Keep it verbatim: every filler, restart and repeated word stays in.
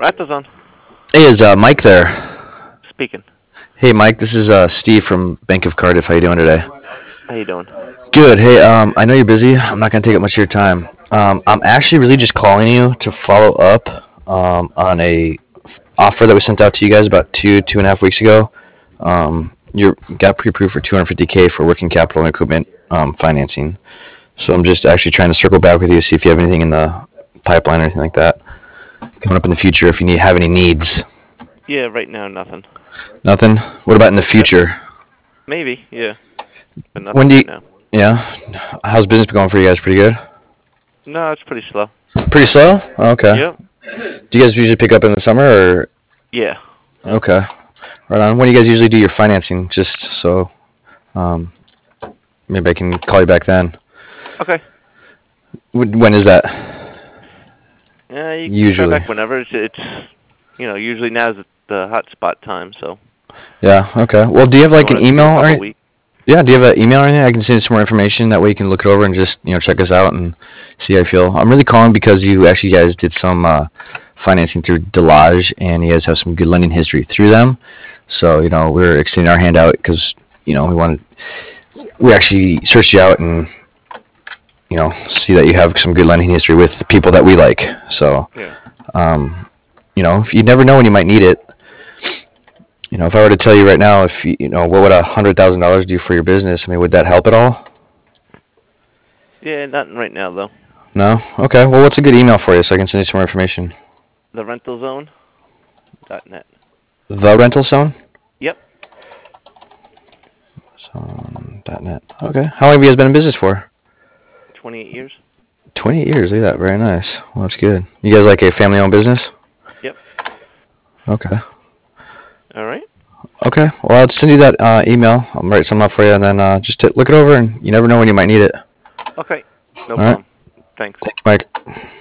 Rattle's on. Hey, is uh, Mike there? Speaking. Hey, Mike, this is uh, Steve from Bank of Cardiff. How you doing today? How you doing? Good. Hey, um, I know you're busy. I'm not going to take up much of your time. Um, I'm actually really just calling you to follow up um, on a f- offer that we sent out to you guys about two, two and a half weeks ago. Um, you got pre-approved for two hundred fifty K for working capital and equipment um, financing. So I'm just actually trying to circle back with you, see if you have anything in the pipeline or anything like that coming up in the future. If you need have any needs. Yeah, right now nothing. Nothing. What about in the Yep. future? Maybe, yeah. But When nothing do you, right now. yeah? How's business going for you guys? Pretty good. No, it's pretty slow. Pretty slow. Okay. Yep. Do you guys usually pick up in the summer or? Yeah. Okay. Right on. When do you guys usually do your financing? Just so, um, maybe I can call you back then. Okay. Wh- When is that? Yeah, you can Usually. try back whenever. It's, it's you know, usually now's the, the hot spot time, so. Yeah. Okay. Well, do you have You like want an to give it a email or? couple any- weeks. Yeah. Do you have an email or anything? I can send you some more information. That way you can look it over and just you know check us out and see how you feel. I'm really calling because you actually guys did some uh, financing through Delage and you guys have some good lending history through them. So you know we're extending our hand out because you know we wanted we actually searched you out and you know see that you have some good lending history with people that we like. So Yeah. um, you know if you never know when you might need it. You know, if I were to tell you right now, if you, you know, what would a hundred thousand dollars do for your business? I mean, would that help at all? Yeah, nothing right now, though. No. Okay. Well, what's a good email for you so I can send you some more information? The rental zone dot net. The rental zone. Yep. Zone dot net. Okay. How long have you guys been in business for? twenty-eight years. Twenty-eight years. Look at that. Very nice. Well, that's good. You guys like a family-owned business? Yep. Okay. All right. Okay. Well, I'll send you that uh, email. I'll write some up for you, and then uh, just t- look it over, and you never know when you might need it. Okay. No All right. problem. Thanks. Thanks, Mike.